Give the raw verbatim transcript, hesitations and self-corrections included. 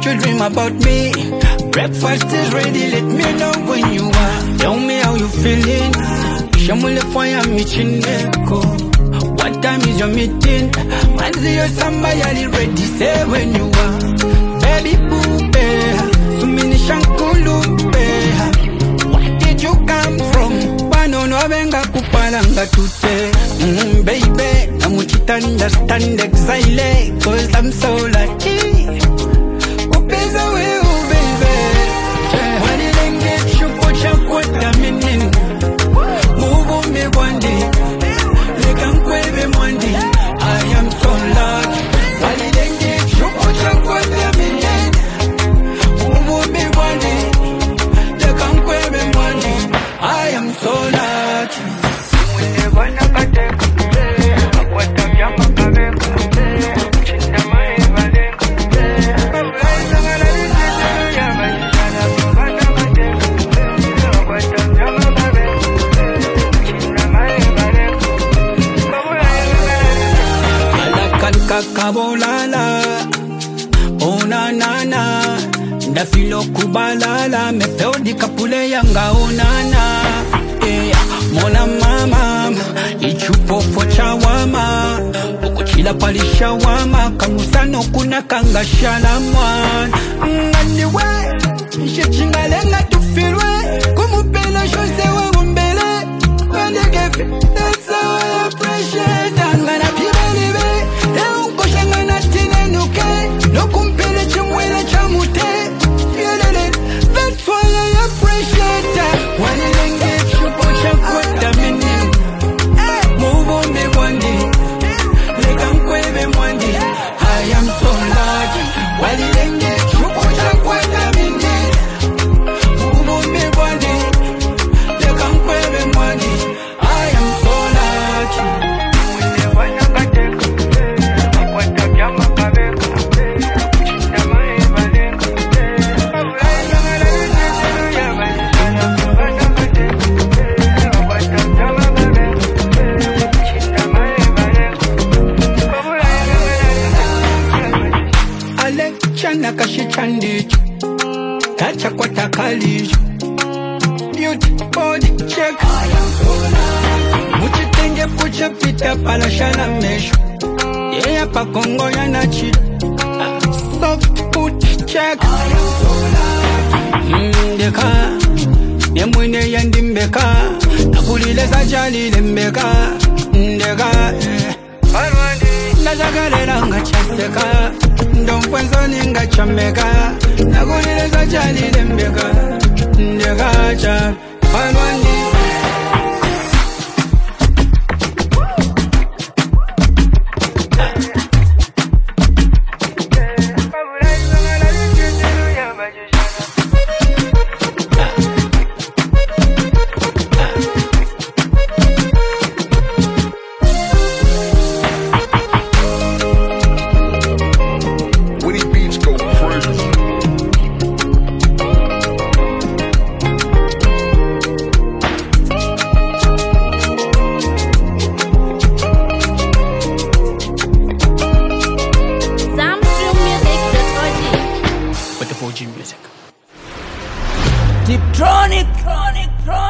you dream about me. Breakfast is ready, let me know when you are. Tell me how you feeling. Shamule fire me chineko. What time is your meeting? Manzi yo somebody ready, say when you are. Baby boo bear, sumini shankulu bear. Where did you come from? Pano no venga kupalanga tute. Mm, baby, I'm with you understand exile. Cause I'm so lucky. Upeza we oh baby. Wani lenge chupo chakwa taminin. Mubu me wandi. Leka mkwebe mwandi. I am so lucky. Wani lenge chupo chakwa taminin. Mubu me wandi. Leka mkwebe mwandi. I am so lucky. Mwene wana kateka. Akwata vyama kaveka. Chinda mae valeka. Kakabolala, oh na na na, da filo kubalala, me feo di kapule yanga oh na na, eh, mona mama, ichupo fo chawama, ukuchila pali shawama, kamusano kuna kanga shalamwan, anyway, ishe chingalenga tufilwe, kumupela shose we umbele, wandegefe, that's how I appreciate, I'm gonna be baby. No kumpele chumwele chamute. That's why I appreciate that. Wani lenge chupo chakwata mini. Mubo me wandi. Leka mkwebe mwandi. I am so lucky. Wani lenge chupo chakwata mini. Mubo me wandi. Leka mkwebe mwandi. I am so lucky. Chana kashitandicho, tacha kwa takalicho. Beauty body check. Muchitenge pucha pita pala shala mesho. Yeah pa Kongo ya nachi. Soft booty check. Ndeka, nyemwine yandimbeka. Nakulile za jali lembeka. Ndeka, najagalera nga chaseka. Ndonfwenzo ninga chameka. Nakulile za jali lembeka. Ndeka cha Palwandi. Deeptronic, Tronic, Tronic.